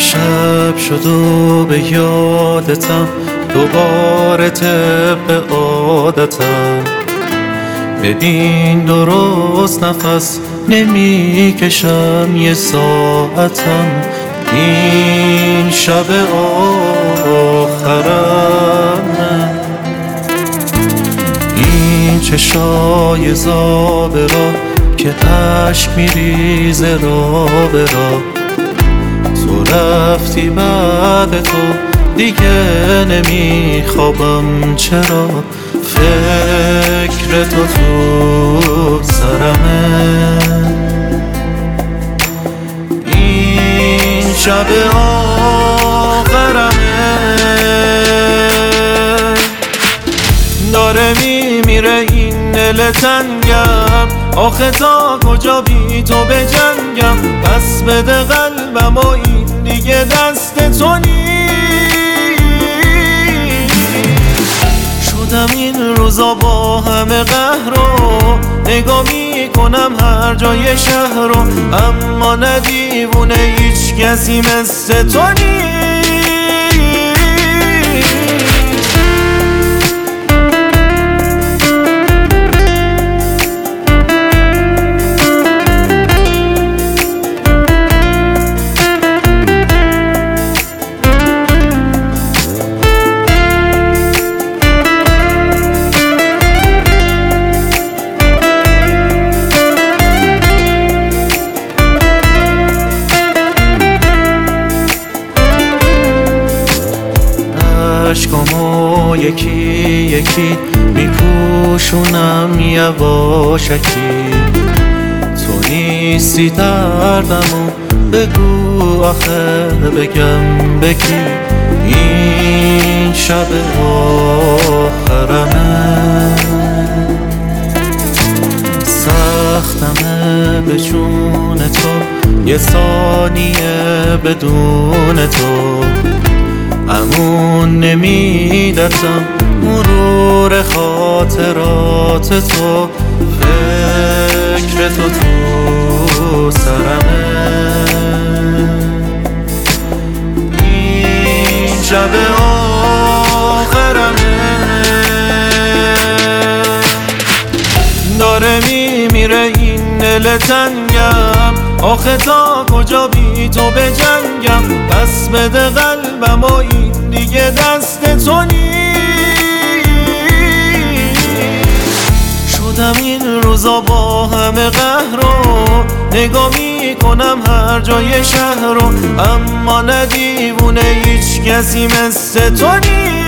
شب شد و به یادتم دوباره طبق عادتم. ببین درست نفس نمی کشم یه ساعتم. این شب آخرم، این چشای زابرا که عشق میریزه را به را. تو رفتی بعد تو دیگه نمیخوابم، چرا فکر تو سرمه. این شب آخرمه، داره میمیره این دل تنگم. آخه تا کجا بی تو بجنگم؟ پس بده قلبم و این دیگه دست تو شدم این روزا با همه قهر رو نگاه میکنم هر جای شهر رو، اما نه دیوونه هیچ کسی مثل تو عشقامو یکی یکی میپوشونم یواشکی. تو نیستی دردمو بگو آخه بگم بکی. این شب آخرمه، سختمه به جون تو یه ثانیه بدون تو. امون نمیدتم مرور خاطرات تو، فکر تو سرمه. این شب آخرمه، داره میمیره این دل تنگم. آخه تا کجا بی تو بجنگم؟ پس بده قلبم و این دیگه دست تو شدم این روزا با همه قهر رو نگاه میکنم هر جای شهر رو، اما نه دیوونه هیچ کسی مثل تو